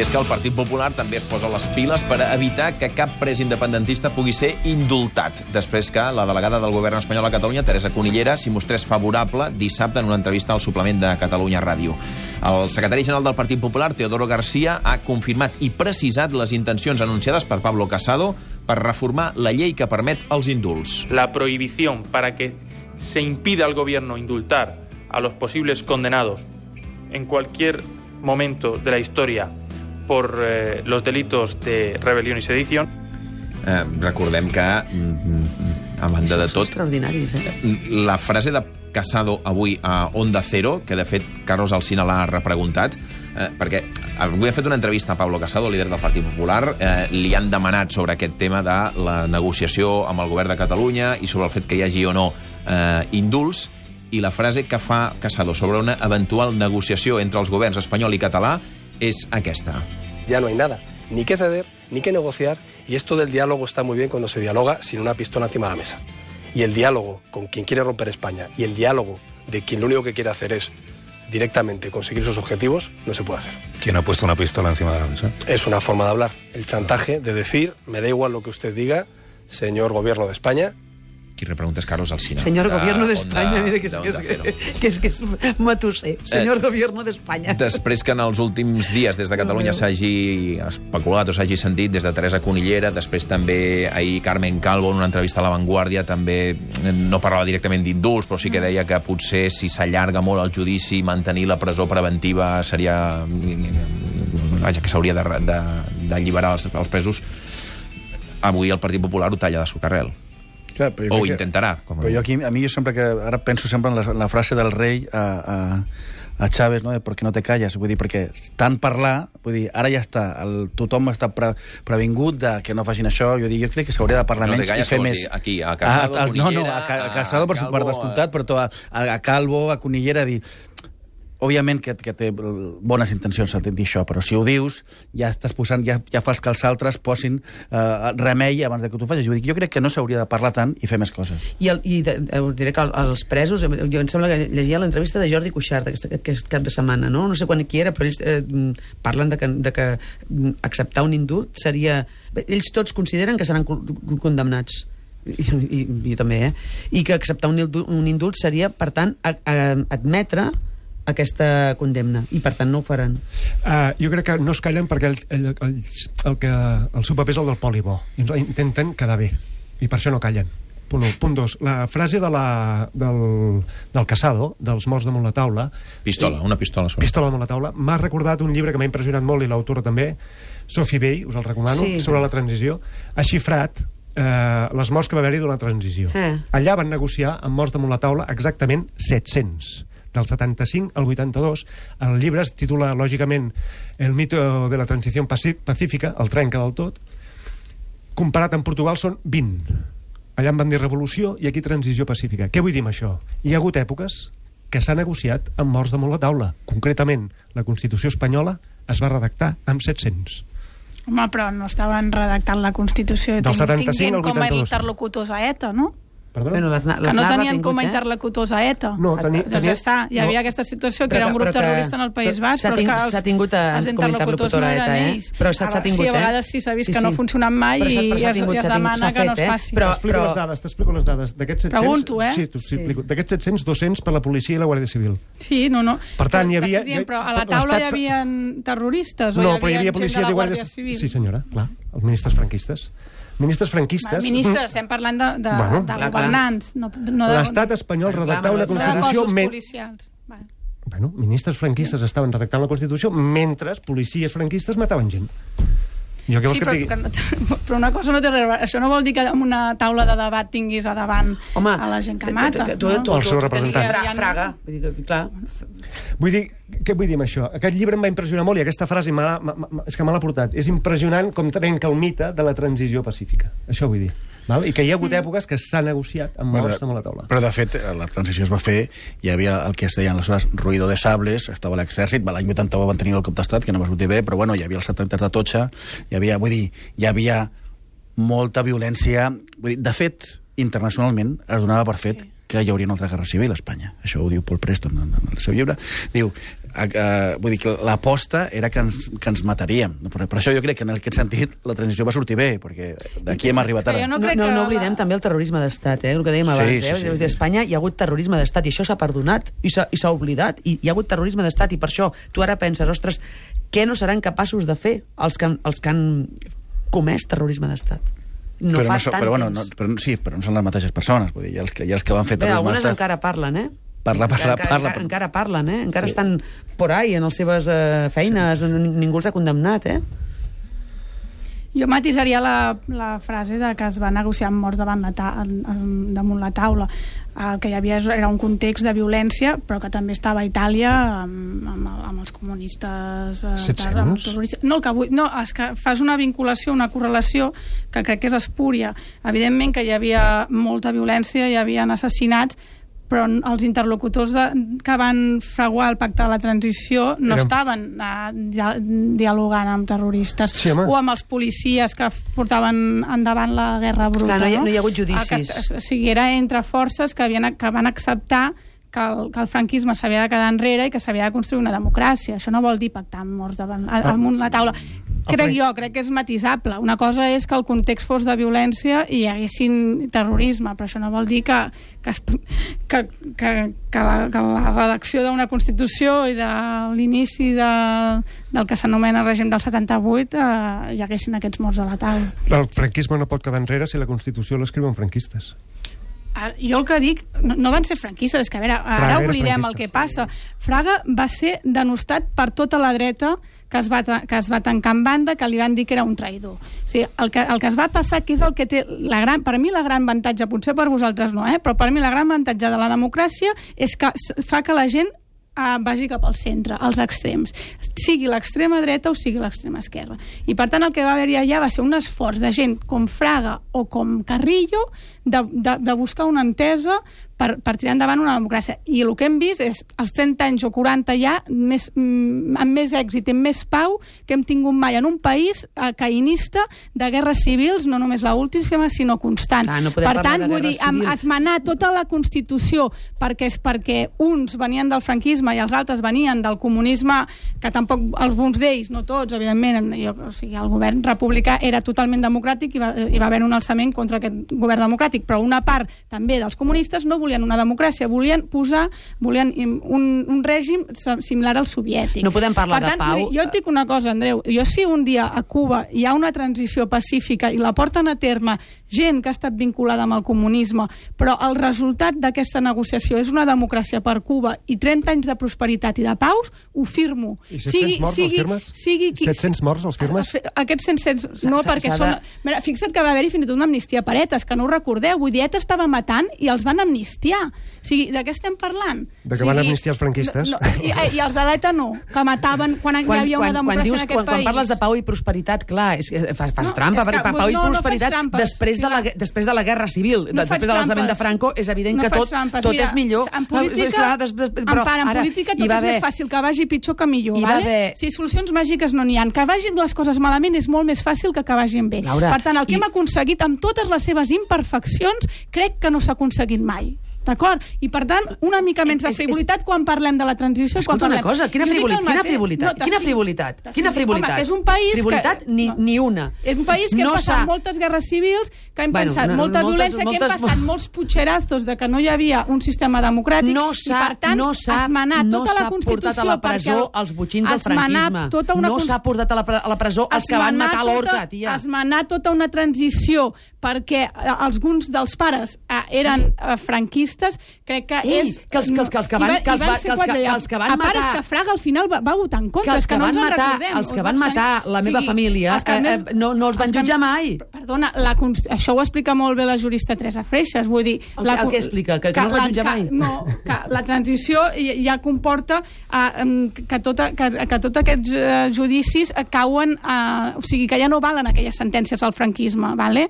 és que el Partit Popular també es posa les piles per evitar que cap pres independentista pugui ser indultat, després que la delegada del govern espanyol a Catalunya, Teresa Cunillera, s'hi mostrés favorable dissabte en una entrevista al suplement de Catalunya Ràdio. El secretari general del Partit Popular, Teodoro García, ha confirmat i precisat les intencions anunciades per Pablo Casado per reformar la llei que permet els indults. La prohibición para que se impida al gobierno indultar a los posibles condenados en cualquier momento de la historia por los delitos de rebelión y sedición. Recordem que, a banda de tot, extraordinaris, la frase de Casado avui a Onda Cero, que de fet Carlos Alsina l'ha repreguntat, perquè avui ha fet una entrevista a Pablo Casado, líder del Partit Popular, li han demanat sobre aquest tema de la negociació amb el govern de Catalunya i sobre el fet que hi hagi o no indults, i la frase que fa Casado sobre una eventual negociació entre els governs espanyol i català es aquesta. Ya no hay nada, ni que ceder, ni que negociar, y esto del diálogo está muy bien cuando se dialoga sin una pistola encima de la mesa. Y el diálogo con quien quiere romper España y el diálogo de quien lo único que quiere hacer es directamente conseguir sus objetivos, no se puede hacer. ¿Quién ha puesto una pistola encima de la mesa? Es una forma de hablar. El chantaje de decir, me da igual lo que usted diga, señor gobierno de España. Qui repregunta és Carlos Alsina. Señor Gobierno d'Espanya, mira que és matusser. Señor Gobierno d'Espanya. Després que en els últims dies des de Catalunya s'hagi especulat o s'hagi sentit des de Teresa Cunillera, després també ahir Carmen Calvo en una entrevista a La Vanguardia també no parlava directament d'indults, però sí que deia que potser si s'allarga molt el judici mantenir la presó preventiva seria... Vaja, que s'hauria d'alliberar els presos. Avui el Partit Popular ho talla de socarrel. Clar, o intentarà. Però jo aquí, a mi jo sempre que... Ara penso sempre en la frase del rei a Chávez, no? ¿Por qué no te calles? Vull dir, perquè tant parlar, vull dir, ara ja està, tothom està previngut de que no facin això, jo crec que s'hauria de parlar menys i fer més... Aquí, a Casado, a Cunillera... a Casado per descomptat, però a Calvo, a Cunillera, dir... Òbviament que té bones intencions al dir això, però si ho dius, ja estàs posant, ja fas que els altres posin remei abans de que tu facis. Jo crec que no s'hauria de parlar tant i fer més coses. I us diré que els presos, jo em sembla que llegia l'entrevista de Jordi Cuixart aquest cap de setmana, no sé quan qui era, però ells parlen de que acceptar un indult seria... Ells tots consideren que seran condemnats. I jo també, i que acceptar un indult seria, per tant, admetre aquesta condemna, i per tant no ho faran. Jo crec que no es callen perquè el seu paper és el del poli bo, i intenten quedar bé, i per això no callen. Punt 1. Punt 2. La frase del Casado, dels morts damunt la taula... Una pistola. Pistola damunt la taula. M'ha recordat un llibre que m'ha impressionat molt, i l'autora també, Sophie Bay, us el recomano, sobre la transició. Ha xifrat les morts que va haver-hi durant la transició. Allà van negociar amb morts damunt la taula exactament 700. Del 75 al 82, el llibre es titula, lògicament, El mito de la transició pacífica, el trenca del tot. Comparat amb Portugal són 20. Allà en van dir revolució i aquí transició pacífica. Què vull dir amb això? Hi ha hagut èpoques que s'ha negociat amb morts damunt la taula. Concretament, la Constitució espanyola es va redactar amb 700. Home, però no estaven redactant la Constitució tinguent com a interlocutors a ETA, no? Perdona? Que no tenien com a interlocutors a ETA. No, ja està. Hi havia aquesta situació que era un grup terrorista en el País Basc, però s'ha tingut els interlocutors no eren ells. Però s'ha tingut, sí, a vegades sí s'ha vist que no ha funcionat mai i es demana que no es faci. T'explico les dades. Pregunto, Sí, t'ho explico. D'aquests 700, 200 per la policia i la Guàrdia Civil. Sí, no. Per tant, hi havia... Però a la taula hi havia terroristes o hi havia gent de la Guàrdia Civil? Sí, senyora, clar. Els ministres franquistes. Ministres, estem parlant de governants. L'Estat espanyol redactar una Constitució... Ministres franquistes estaven redactant la Constitució mentre policies franquistes mataven gent. Jo què vols que et digui? Però una cosa no té res. Això no vol dir que en una taula de debat tinguis a davant a la gent que mata. El seu representant. Fraga. Vull dir, què vull dir amb això? Aquest llibre em va impressionar molt i aquesta frase és que me l'ha portat. És impressionant com trenca el mite de la transició pacífica. Això vull dir. I que hi ha hagut èpoques que s'ha negociat amb morts damunt la taula. Però, de fet, la transició es va fer, hi havia el que es deien aleshores ruïdo de sables, estava l'exèrcit, l'any 81 van tenir el cop d'estat, que no va sortir bé, però hi havia els atemptats de Totxa, hi havia molta violència. De fet, internacionalment es donava per fet que hi hauria una altra guerra civil a Espanya. Això ho diu Paul Preston en el seu llibre. Diu, vull dir que l'aposta era que ens mataríem. Per això jo crec que en aquest sentit la transició va sortir bé, perquè d'aquí hem arribat ara. No oblidem també el terrorisme d'estat, el que dèiem abans. A Espanya hi ha hagut terrorisme d'estat i això s'ha perdonat i s'ha oblidat, i hi ha hagut terrorisme d'estat, i per això tu ara penses, ostres, què no seran capaços de fer els que han comès terrorisme d'estat? Però no són les mateixes persones, vull dir, hi ha els que van fer terrorisme d'estat. Algunes encara parlen, encara parlen, encara estan por ahí en les seves feines, ningú els ha condemnat, Jo matisaria la frase de que es va negociar amb morts damunt la taula. El que hi havia era un context de violència, però que també estava a Itàlia amb els comunistes. No, és que fas una vinculació, una correlació que crec que és espúria. Evidentment que hi havia molta violència, hi havia assassinats, però els interlocutors que van fraguar el pacte de la transició no estaven dialogant amb terroristes o amb els policies que portaven endavant la guerra bruta. Clar, no hi ha hagut judicis. O sigui, era entre forces que van acceptar que el franquisme s'havia de quedar enrere i que s'havia de construir una democràcia. Això no vol dir pactar amb morts damunt la taula. Crec que és matisable. Una cosa és que el context fos de violència i hi haguessin terrorisme, però això no vol dir que la redacció d'una Constitució i de l'inici del que s'anomena règim del 78 hi haguessin aquests morts a la taula. El franquisme no pot quedar enrere si la Constitució l'escriuen franquistes. Jo el que dic, no van ser franquistes, és que a veure, ara oblidem el que passa. Fraga va ser denostat per tota la dreta que es va tancar en banda, que li van dir que era un traïdor. O sigui, el que es va passar, que és el que té per mi la gran avantatge, potser per vosaltres no, però per mi la gran avantatge de la democràcia és que fa que la gent vagi cap al centre, als extrems, sigui l'extrema dreta o sigui l'extrema esquerra. I per tant el que va haver-hi allà va ser un esforç de gent com Fraga o com Carrillo de buscar una entesa per tirar endavant una democràcia. I el que hem vist és els 30 anys o 40 ja amb més èxit, amb més pau que hem tingut mai en un país caïnista de guerres civils, no només l'última, sinó constant. Per tant, vull dir, esmenar tota la Constitució perquè uns venien del franquisme i els altres venien del comunisme, que tampoc alguns d'ells, no tots, evidentment, el govern republicà era totalment democràtic i va haver un alçament contra aquest govern democràtic, però una part també dels comunistes no volien una democràcia, volien un règim similar al soviètic. No podem parlar de pau. Jo et dic una cosa, Andreu, si un dia a Cuba hi ha una transició pacífica i la porten a terme gent que ha estat vinculada amb el comunisme, però el resultat d'aquesta negociació és una democràcia per Cuba i 30 anys de prosperitat i de paus, ho firmo. I 700 morts els firmes? 700 morts els firmes? Aquests 700... No, perquè són... Mira, fixa't que va haver-hi fins i tot una amnistia per ETA, que no ho recordeu. Vull dir, ETA estava matant i els van amnistiar. O sigui, de què estem parlant? De que van amnistiar els franquistes? I els de l'ETA no, que mataven quan hi havia una democràcia en aquest país. Quan parles de pau i prosperitat, clar, fas trampa, perquè pau i prosperitat després de la Guerra Civil, després de l'alçament de Franco, és evident que tot és millor. En política tot és més fàcil que vagi pitjor que millor. Si solucions màgiques no n'hi ha. Que vagin les coses malament és molt més fàcil que vagin bé. Per tant, el que hem aconseguit amb totes les seves imperfeccions crec que no s'ha aconseguit mai. D'acord? I per tant, una mica menys de frivolitat quan parlem de la transició. Escolta una cosa, quina frivolitat? Quina frivolitat? És un país frivolitat ni una. És un país que hem passat moltes guerres civils, que hem passat molta violència, que hem passat molts putxerazos de que no hi havia un sistema democràtic, i per tant, esmenar tota la Constitució a la presó els botxins del franquisme. No s'ha portat a la presó els que van matar l'Orca, tia. Esmenar tota una transició perquè alguns dels pares eren franquistes, crec que és... Que els que van matar... A part, és que Fraga al final va votar en contra, és que no ens en recordem. Els que van matar la meva família no els van jutjar mai. Perdona, això ho explica molt bé la jurista Teresa Freixas, vull dir... El que explica? Que no els van jutjar mai? No, que la transició ja comporta que tots aquests judicis cauen... O sigui, que ja no valen aquelles sentències al franquisme, vale?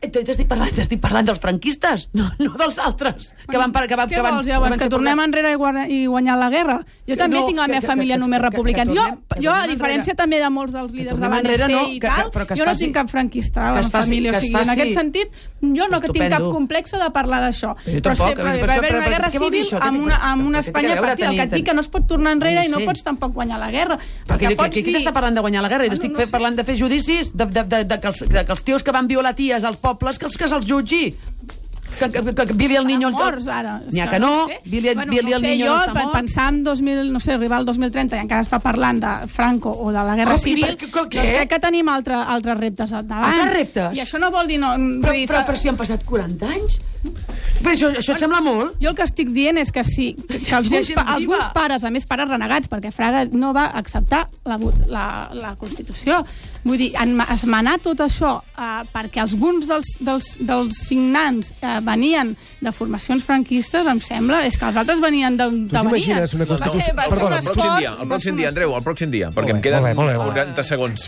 T'estic parlant dels franquistes, no dels altres. Què vols, llavors? Que tornem enrere i guanyar la guerra? Jo també tinc la meva família només republicans. Jo, a diferència també de molts dels líders de l'ANC i tal, jo no tinc cap franquista a la família. O sigui, en aquest sentit, jo no tinc cap complex de parlar d'això. Però va haver una guerra civil amb una Espanya partida. El que et dic que no es pot tornar enrere i no pots tampoc guanyar la guerra. Qui t'està parlant de guanyar la guerra? Jo estic parlant de fer judicis, que els tios que van violar ties als pobles, que se'ls jutgi. Que Billy el Niño... morts, ara. N'hi ha que no. Billy el Niño no està mort. Pensar en arribar al 2030 i encara està parlant de Franco o de la Guerra Civil, crec que tenim altres reptes endavant. Altres reptes? I això no vol dir... Però si han passat 40 anys? Però això et sembla molt? Jo el que estic dient és que sí, que alguns pares, a més pares renegats, perquè Fraga no va acceptar la Constitució. Vull dir, esmenar tot això perquè alguns dels signants venien de formacions franquistes, em sembla, és que els altres venien d'on venien. El pròxim dia, Andreu, el pròxim dia, perquè em queden 40 segons.